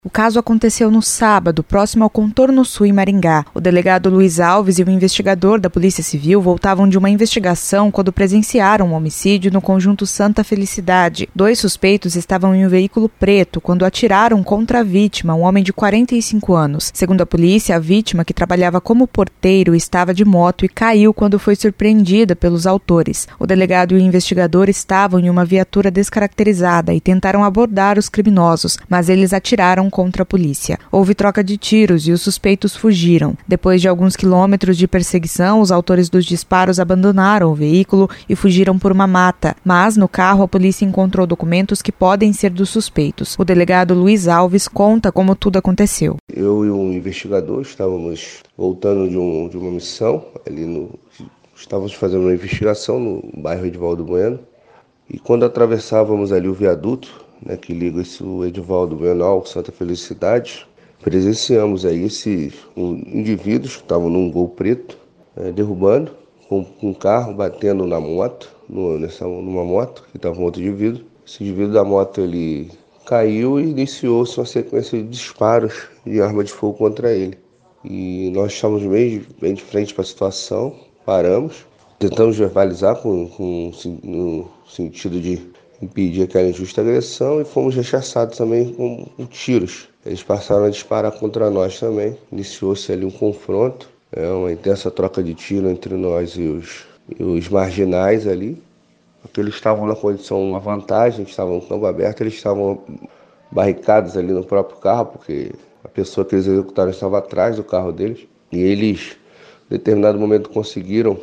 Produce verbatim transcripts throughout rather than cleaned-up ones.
O caso aconteceu no sábado, próximo ao Contorno Sul, em Maringá. O delegado Luiz Alves e o investigador da Polícia Civil voltavam de uma investigação quando presenciaram um homicídio no conjunto Santa Felicidade. Dois suspeitos estavam em um veículo preto quando atiraram contra a vítima, um homem de quarenta e cinco anos. Segundo a polícia, a vítima, que trabalhava como porteiro, estava de moto e caiu quando foi surpreendida pelos autores. O delegado e o investigador estavam em uma viatura descaracterizada e tentaram abordar os criminosos, mas eles atiraram contra a polícia. Houve troca de tiros e os suspeitos fugiram. Depois de alguns quilômetros de perseguição, os autores dos disparos abandonaram o veículo e fugiram por uma mata. Mas, no carro, a polícia encontrou documentos que podem ser dos suspeitos. O delegado Luiz Alves conta como tudo aconteceu. Eu e um investigador estávamos voltando de, um, de uma missão, ali no, estávamos fazendo uma investigação no bairro Edivaldo Bueno, e quando atravessávamos ali o viaduto, né, que liga esse o Edivaldo Bueno ao Santa Felicidade, presenciamos aí esses um, indivíduos que estavam num Gol preto, é, derrubando, com, com um carro batendo na moto, no, nessa, numa moto que estava um outro indivíduo. Esse indivíduo da moto ele caiu e iniciou-se uma sequência de disparos de arma de fogo contra ele. E nós estávamos bem, bem de frente para a situação, paramos, tentamos verbalizar com, com, no sentido de impedir aquela injusta agressão e fomos rechaçados também com, com tiros. Eles passaram a disparar contra nós também. Iniciou-se ali um confronto, é, uma intensa troca de tiro entre nós e os, e os marginais ali. Porque eles estavam na condição, uma vantagem, estavam no campo aberto, eles estavam barricados ali no próprio carro, porque a pessoa que eles executaram estava atrás do carro deles. E eles, em determinado momento, conseguiram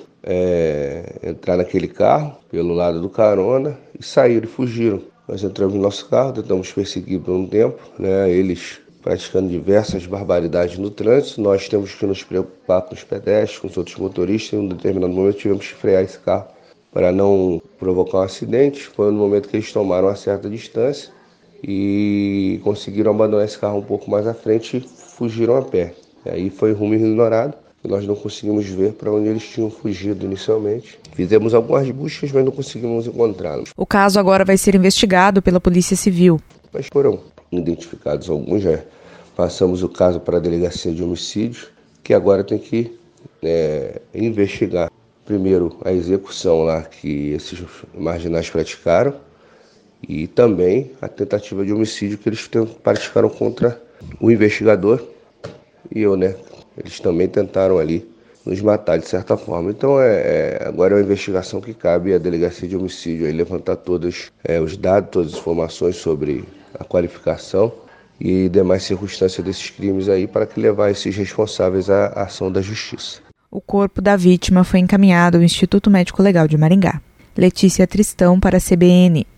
é, entrar naquele carro, pelo lado do carona, e saíram e fugiram. Nós entramos no nosso carro, tentamos perseguir por um tempo, né, eles praticando diversas barbaridades no trânsito. Nós temos que nos preocupar com os pedestres, com os outros motoristas, e em um determinado momento tivemos que frear esse carro para não provocar um acidente. Foi no momento que eles tomaram uma certa distância e conseguiram abandonar esse carro um pouco mais à frente e fugiram a pé. E aí foi rumo ignorado, e nós não conseguimos ver para onde eles tinham fugido inicialmente. Fizemos algumas buscas, mas não conseguimos encontrá-los. O caso agora vai ser investigado pela Polícia Civil. Mas foram identificados alguns, já passamos o caso para a Delegacia de Homicídios, que agora tem que é, investigar primeiro a execução lá que esses marginais praticaram e também a tentativa de homicídio que eles praticaram contra o investigador e eu, né? Eles também tentaram ali nos matar de certa forma. Então é, é, agora é uma investigação que cabe à Delegacia de Homicídio aí levantar todos é, os dados, todas as informações sobre a qualificação e demais circunstâncias desses crimes aí para que levar esses responsáveis à ação da justiça. O corpo da vítima foi encaminhado ao Instituto Médico Legal de Maringá. Letícia Tristão para a C B N.